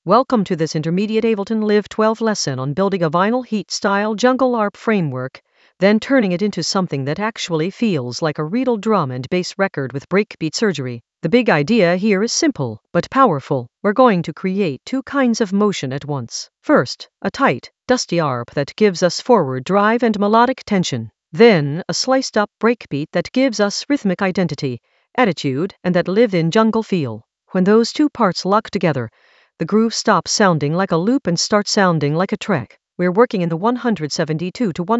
Welcome to this intermediate Ableton Live 12 lesson on building a vinyl heat-style jungle ARP framework, then turning it into something that actually feels like a real drum and bass record with breakbeat surgery. The big idea here is simple, but powerful. We're going to create two kinds of motion at once. First, a tight, dusty ARP that gives us forward drive and melodic tension. Then, a sliced-up breakbeat that gives us rhythmic identity, attitude, and that lived-in jungle feel. When those two parts lock together, the groove stops sounding like a loop and starts sounding like a track. We're working in the 172 to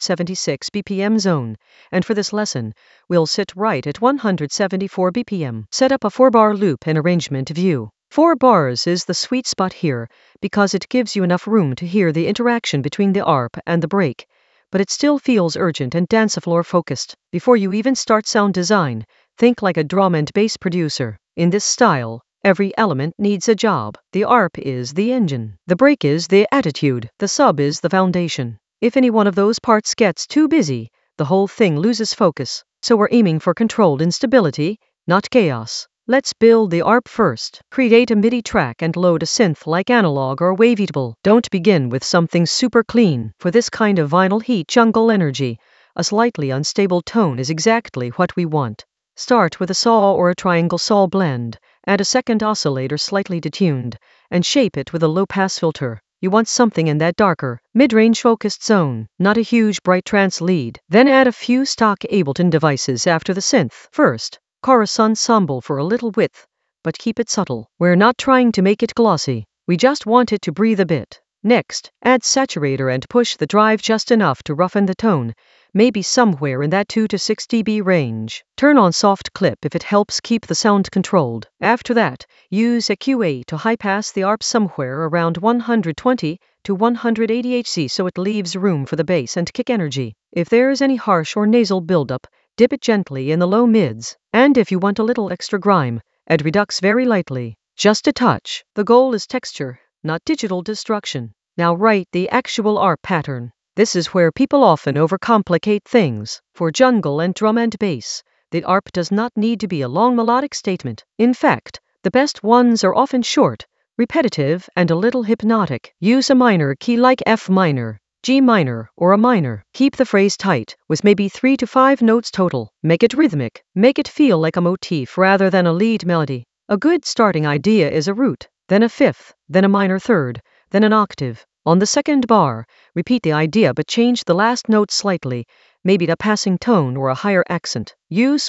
176 BPM zone, and for this lesson, we'll sit right at 174 BPM. Set up a 4-bar loop in arrangement view. 4 bars is the sweet spot here, because it gives you enough room to hear the interaction between the ARP and the break, but it still feels urgent and dance floor focused. Before you even start sound design, think like a drum and bass producer. In this style, every element needs a job. The ARP is the engine. The break is the attitude. The sub is the foundation. If any one of those parts gets too busy, the whole thing loses focus. So we're aiming for controlled instability, not chaos. Let's build the ARP first. Create a MIDI track and load a synth like Analog or Waveatable. Don't begin with something super clean. For this kind of vinyl heat jungle energy, a slightly unstable tone is exactly what we want. Start with a saw or a triangle saw blend. Add a second oscillator slightly detuned, and shape it with a low-pass filter. You want something in that darker, mid-range focused zone, not a huge bright trance lead. Then add a few stock Ableton devices after the synth. First, chorus ensemble for a little width, but keep it subtle. We're not trying to make it glossy. We just want it to breathe a bit. Next, add saturator and push the drive just enough to roughen the tone, maybe somewhere in that 2 to 6 dB range. Turn on soft clip if it helps keep the sound controlled. After that, use EQA to high-pass the ARP somewhere around 120 to 180 Hz so it leaves room for the bass and kick energy. If there's any harsh or nasal buildup, dip it gently in the low mids. And if you want a little extra grime, add redux very lightly. Just a touch. The goal is texture, not digital destruction. Now write the actual ARP pattern. This is where people often overcomplicate things. For jungle and drum and bass, the ARP does not need to be a long melodic statement. In fact, the best ones are often short, repetitive, and a little hypnotic. Use a minor key like F minor, G minor, or a minor. Keep the phrase tight, with maybe 3 to 5 notes total. Make it rhythmic. Make it feel like a motif rather than a lead melody. A good starting idea is a root, then a fifth, then a minor third, then an octave. On the second bar, repeat the idea but change the last note slightly, maybe a passing tone or a higher accent. Use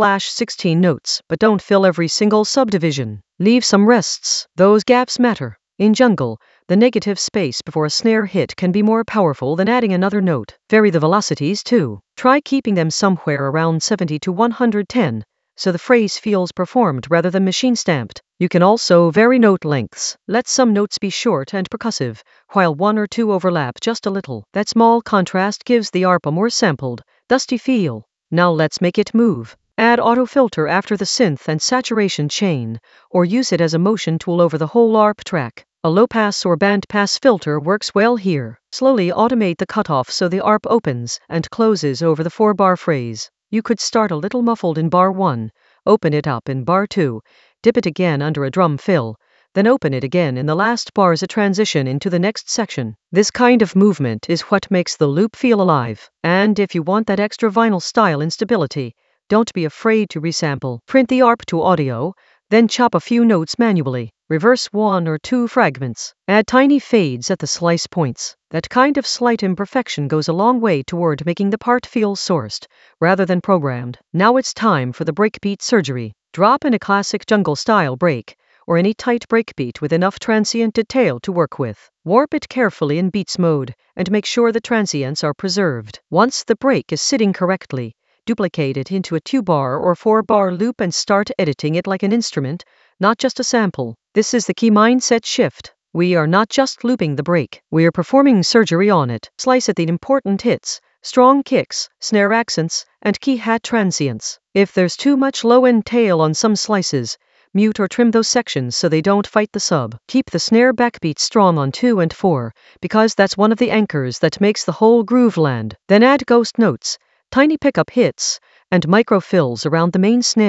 1/16 notes, but don't fill every single subdivision. Leave some rests. Those gaps matter. In jungle, the negative space before a snare hit can be more powerful than adding another note. Vary the velocities too. Try keeping them somewhere around 70 to 110. So the phrase feels performed rather than machine stamped. You can also vary note lengths. Let some notes be short and percussive, while 1 or 2 overlap just a little. That small contrast gives the ARP a more sampled, dusty feel. Now let's make it move. Add auto filter after the synth and saturation chain, or use it as a motion tool over the whole ARP track. A low-pass or band-pass filter works well here. Slowly automate the cutoff so the ARP opens and closes over the 4-bar phrase. You could start a little muffled in bar 1, open it up in bar 2, dip it again under a drum fill, then open it again in the last bar as a transition into the next section. This kind of movement is what makes the loop feel alive. And if you want that extra vinyl style instability, don't be afraid to resample. Print the ARP to audio, then chop a few notes manually. Reverse 1 or 2 fragments. Add tiny fades at the slice points. That kind of slight imperfection goes a long way toward making the part feel sourced, rather than programmed. Now it's time for the breakbeat surgery. Drop in a classic jungle-style break, or any tight breakbeat with enough transient detail to work with. Warp it carefully in beats mode, and make sure the transients are preserved. Once the break is sitting correctly, duplicate it into a 2-bar or 4-bar loop and start editing it like an instrument, not just a sample. This is the key mindset shift. We are not just looping the break, we are performing surgery on it. Slice at the important hits, strong kicks, snare accents, and key hat transients. If there's too much low-end tail on some slices, mute or trim those sections so they don't fight the sub. Keep the snare backbeat strong on 2 and 4, because that's one of the anchors that makes the whole groove land. Then add ghost notes, tiny pickup hits, and micro fills around the main snare.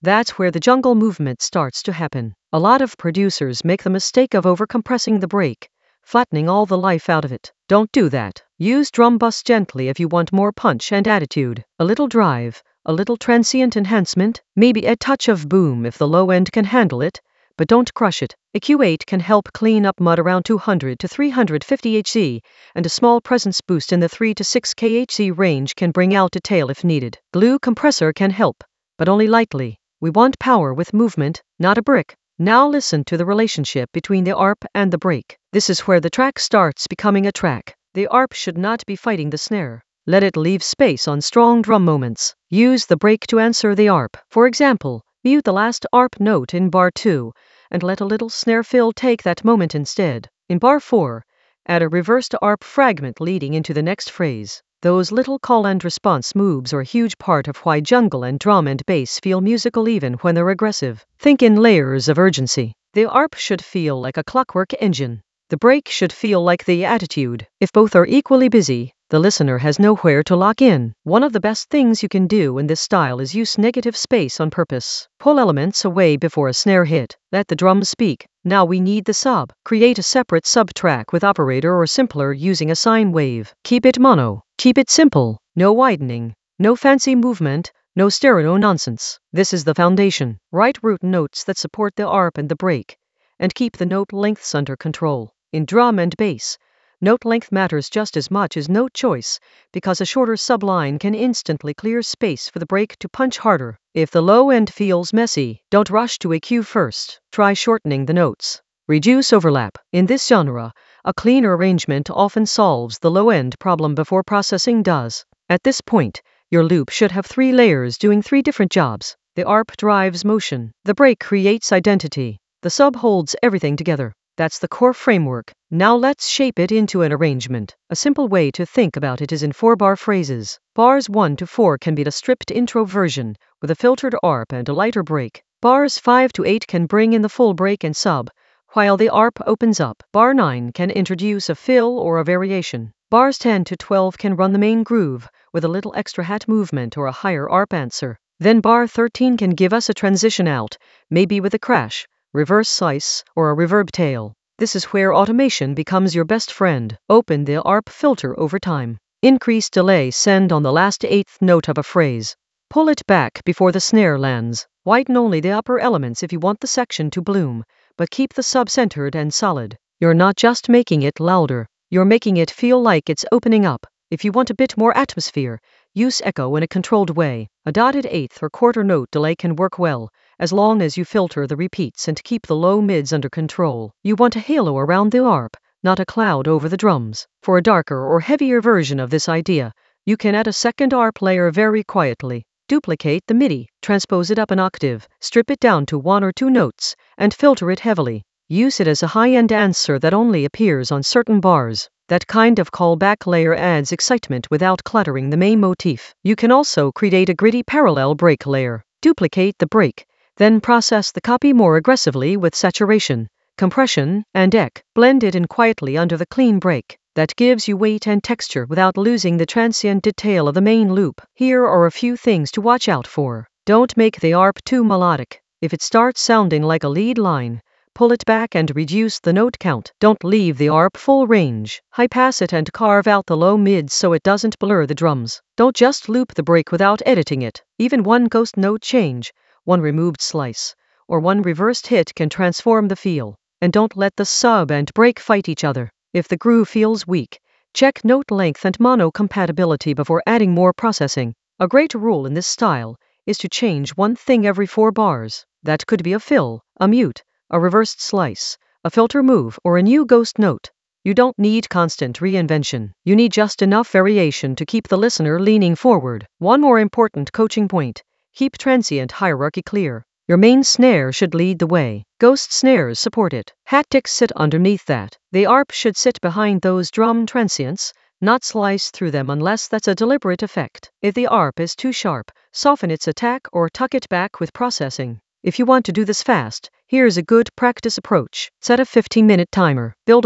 That's where the jungle movement starts to happen. A lot of producers make the mistake of overcompressing the break, flattening all the life out of it. Don't do that. Use drum bus gently if you want more punch and attitude. A little drive, a little transient enhancement, maybe a touch of boom if the low end can handle it, but don't crush it. A Q8 can help clean up mud around 200 to 350 Hz, and a small presence boost in the 3 to 6 kHz range can bring out a tail if needed. Glue compressor can help, but only lightly. We want power with movement, not a brick. Now listen to the relationship between the ARP and the break. This is where the track starts becoming a track. The ARP should not be fighting the snare. Let it leave space on strong drum moments. Use the break to answer the ARP. For example, mute the last ARP note in bar 2 and let a little snare fill take that moment instead. In bar 4, add a reversed ARP fragment leading into the next phrase. Those little call and response moves are a huge part of why jungle and drum and bass feel musical even when they're aggressive. Think in layers of urgency. The ARP should feel like a clockwork engine. The break should feel like the attitude. If both are equally busy, the listener has nowhere to lock in. One of the best things you can do in this style is use negative space on purpose. Pull elements away before a snare hit. Let the drums speak. Now we need the sub. Create a separate sub-track with operator or simpler using a sine wave. Keep it mono. Keep it simple. No widening. No fancy movement. No stereo nonsense. This is the foundation. Write root notes that support the ARP and the break, and keep the note lengths under control. In drum and bass, note length matters just as much as note choice, because a shorter subline can instantly clear space for the break to punch harder. If the low end feels messy, don't rush to a cue first. Try shortening the notes. Reduce overlap. In this genre, a cleaner arrangement often solves the low end problem before processing does. At this point, your loop should have 3 layers doing 3 different jobs. The ARP drives motion. The break creates identity. The sub holds everything together. That's the core framework. Now let's shape it into an arrangement. A simple way to think about it is in 4-bar phrases. Bars 1 to 4 can be the stripped intro version, with a filtered ARP and a lighter break. Bars 5 to 8 can bring in the full break and sub, while the ARP opens up. Bar 9 can introduce a fill or a variation. Bars 10 to 12 can run the main groove, with a little extra hat movement or a higher ARP answer. Then bar 13 can give us a transition out, maybe with a crash, reverse slice, or a reverb tail. This is where automation becomes your best friend. Open the ARP filter over time. Increase delay send on the last 8th note of a phrase. Pull it back before the snare lands. Widen only the upper elements if you want the section to bloom, but keep the sub centered and solid. You're not just making it louder, you're making it feel like it's opening up. If you want a bit more atmosphere, use echo in a controlled way. A dotted 8th or quarter note delay can work well, as long as you filter the repeats and keep the low mids under control. You want a halo around the ARP, not a cloud over the drums. For a darker or heavier version of this idea, you can add a second ARP layer very quietly. Duplicate the MIDI, transpose it up an octave, strip it down to 1 or 2 notes, and filter it heavily. Use it as a high-end answer that only appears on certain bars. That kind of callback layer adds excitement without cluttering the main motif. You can also create a gritty parallel break layer. Duplicate the break, then process the copy more aggressively with saturation, compression, and EQ. Blend it in quietly under the clean break. That gives you weight and texture without losing the transient detail of the main loop. Here are a few things to watch out for. Don't make the ARP too melodic. If it starts sounding like a lead line, pull it back and reduce the note count. Don't leave the ARP full range. High pass it and carve out the low mids so it doesn't blur the drums. Don't just loop the break without editing it. Even one ghost note change, one removed slice, or one reversed hit can transform the feel. And don't let the sub and break fight each other. If the groove feels weak, check note length and mono compatibility before adding more processing. A great rule in this style is to change one thing every 4 bars. That could be a fill, a mute, a reversed slice, a filter move, or a new ghost note. You don't need constant reinvention. You need just enough variation to keep the listener leaning forward. One more important coaching point: keep transient hierarchy clear. Your main snare should lead the way. Ghost snares support it. Hat ticks sit underneath that. The ARP should sit behind those drum transients, not slice through them unless that's a deliberate effect. If the ARP is too sharp, soften its attack or tuck it back with processing. If you want to do this fast, here's a good practice approach. Set a 15-minute timer. Build a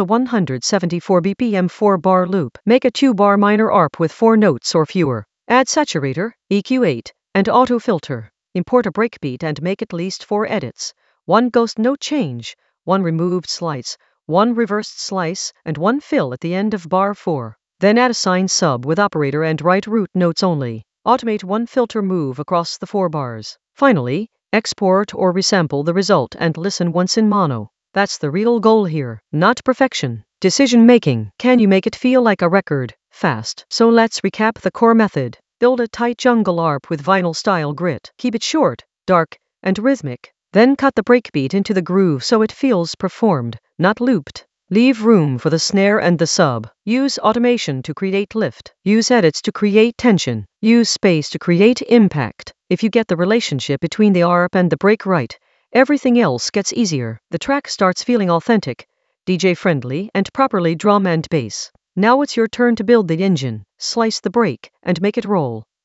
174 BPM 4-bar loop. Make a 2-bar minor ARP with 4 notes or fewer. Add saturator, EQ8, and auto filter. Import a breakbeat and make at least 4 edits. 1 ghost note change, 1 removed slice, 1 reversed slice, and 1 fill at the end of bar 4. Then add a sine sub with operator and write root notes only. Automate 1 filter move across the 4 bars. Finally, export or resample the result and listen once in mono. That's the real goal here, not perfection. Decision making. Can you make it feel like a record? Fast. So let's recap the core method. Build a tight jungle ARP with vinyl style grit. Keep it short, dark, and rhythmic. Then cut the breakbeat into the groove so it feels performed, not looped. Leave room for the snare and the sub. Use automation to create lift. Use edits to create tension. Use space to create impact. If you get the relationship between the ARP and the break right, everything else gets easier. The track starts feeling authentic, DJ friendly, and properly drum and bass. Now it's your turn to build the engine, slice the break, and make it roll.